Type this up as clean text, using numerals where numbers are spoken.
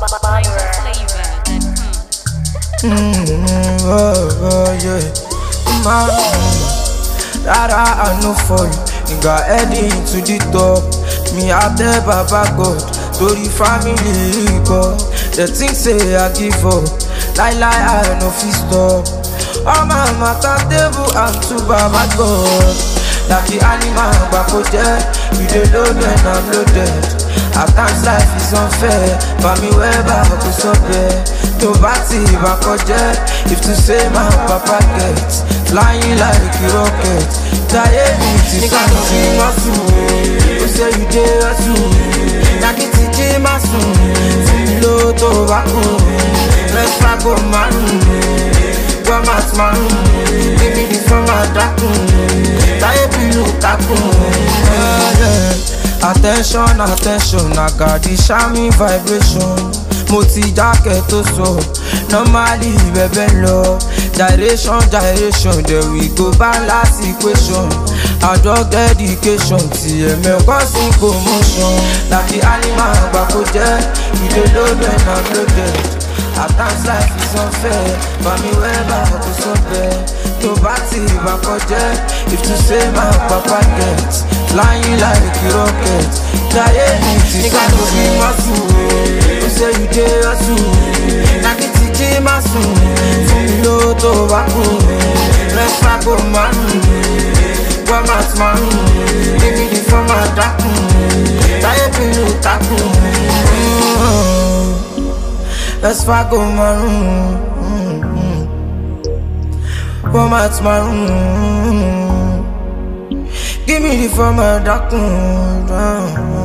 Yeah. Man, that I know for you. Nigga heading to the top. Me out there, Baba God. To the family, God. The things say I give up. Lie, I know fi stop. All my matter table, I'm too Baba God. Like the animal, Bako dead. You dey load when I'm loaded. At times life is unfair. For me, where Baba go so bad. Nobody Bako dead. If to say my papa gets flying like a rocket. Die me, nigga, no be my soon. You say you dey hustle. Nagi tiji my soon. Filo to vacuum. Let's go maroon. Go mat maroon. Give me the from my darkroom. Die below kakum. Attention, attention, I got the charming vibration. Moti jacket to so, normally bebe low. Direction, then we go balance equation. I drug dedication, TML causing commotion. Like the animal back there, you dey load when I'm loaded. At times life is unfair, but me wherever I go so bad. Nobody back there, if to say my papa gets flying like a rocket. Die nigga no be my soon. You say you dey hustle. Nagi tiji my soon. Filo to vacuum. Let's go maroon. Go mat maroon. Give me the from my darkroom. Die below kakum. Let's go maroon. Go mat maroon. Give me the from my darkroom.